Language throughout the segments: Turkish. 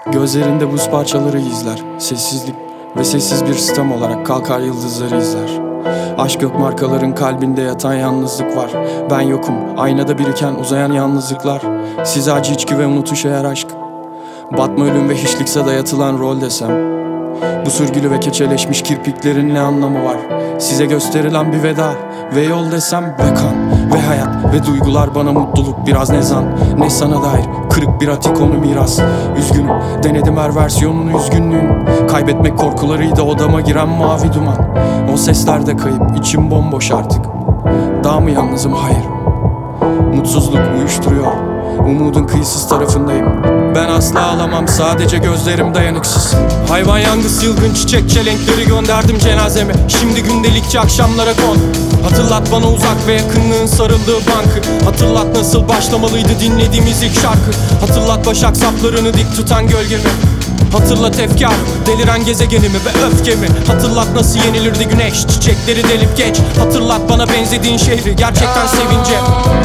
Gözlerinde buz parçaları izler. Sessizlik ve sessiz bir sistem olarak kalkar yıldızları izler. Aşk yok, markaların kalbinde yatan yalnızlık var. Ben yokum, aynada biriken uzayan yalnızlıklar. Size acı, içki ve unutuş eğer aşk. Batma, ölüm ve hiçlikse dayatılan rol desem. Bu sürgülü ve keçeleşmiş kirpiklerin ne anlamı var? Size gösterilen bir veda ve yol desem. Ve kan ve hayat ve duygular bana mutluluk, biraz nezan. Ne sana dair kırık bir atikonu miras. Üzgünüm, denedim her versiyonunu üzgünlüğün. Kaybetmek korkularıydı odama giren mavi duman. O sesler de kayıp, içim bomboş artık. Daha mı yalnızım? Hayır. Mutsuzluk uyuşturuyor. Umudun kıyısız tarafındayım. Ben asla ağlamam, sadece gözlerim dayanıksız. Hayvan yangıs, yılgın çiçek çelenkleri gönderdim cenazeme. Şimdi gündelikçi akşamlara kon. Hatırlat bana uzak ve yakınlığın sarıldığı bankı. Hatırlat nasıl başlamalıydı dinlediğimiz ilk şarkı. Hatırlat başak saplarını dik tutan gölgemi. Hatırlat efkar, deliren gezegenimi ve öfkemi. Hatırlat nasıl yenilirdi güneş, çiçekleri delip geç. Hatırlat bana benzediğin şehri gerçekten sevince.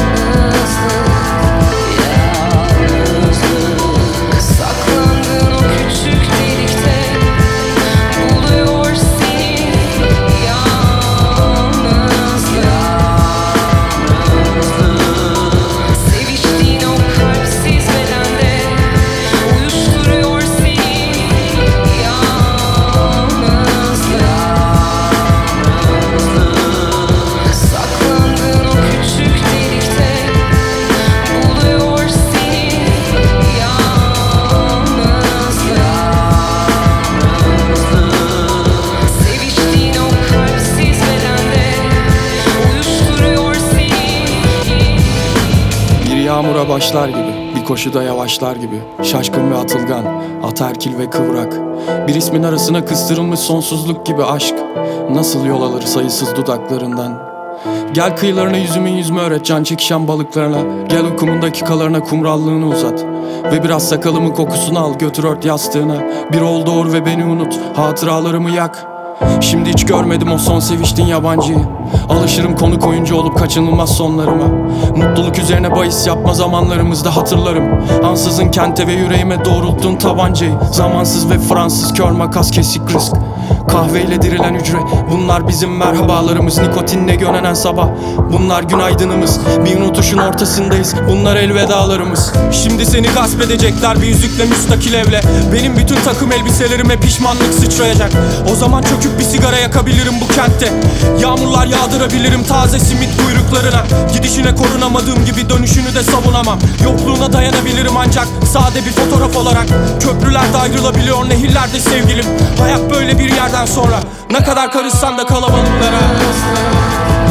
Yağmura başlar gibi, bir koşuda yavaşlar gibi. Şaşkın ve atılgan, ataerkil ve kıvrak. Bir ismin arasına kıstırılmış sonsuzluk gibi aşk. Nasıl yol alır sayısız dudaklarından. Gel kıyılarına yüzümü öğret, can çekişen balıklarına. Gel uykumun dakikalarına kumrallığını uzat. Ve biraz sakalımın kokusunu al, götür ört yastığına. Bir ol doğur ve beni unut, hatıralarımı yak. Şimdi hiç görmedim o son seviştiğin yabancıyı. Alışırım konuk oyuncu olup kaçınılmaz sonlarıma. Mutluluk üzerine bahis yapma zamanlarımızda hatırlarım. Ansızın kente ve yüreğime doğrulttun tabancayı. Zamansız ve Fransız kör makas kesik risk. Kahveyle dirilen hücre, bunlar bizim merhabalarımız. Nikotinle gönenen sabah, bunlar günaydınımız. Bir unutuşun ortasındayız, bunlar elvedalarımız. Şimdi seni gasp edecekler bir yüzükle müstakil evle. Benim bütün takım elbiselerime pişmanlık sıçrayacak. O zaman çöküp bir sigara yakabilirim bu kentte. Yağmurlar yağdırabilirim taze simit kuyruklarına. Gidişine korunamadığım gibi dönüşünü de savunamam. Yokluğuna dayanabilirim ancak sade bir fotoğraf olarak. Köprülerde ayrılabiliyor nehirlerde sevgilim. Hayat böyle bir yerden sonra, ne kadar karışsan da kalabalıklara.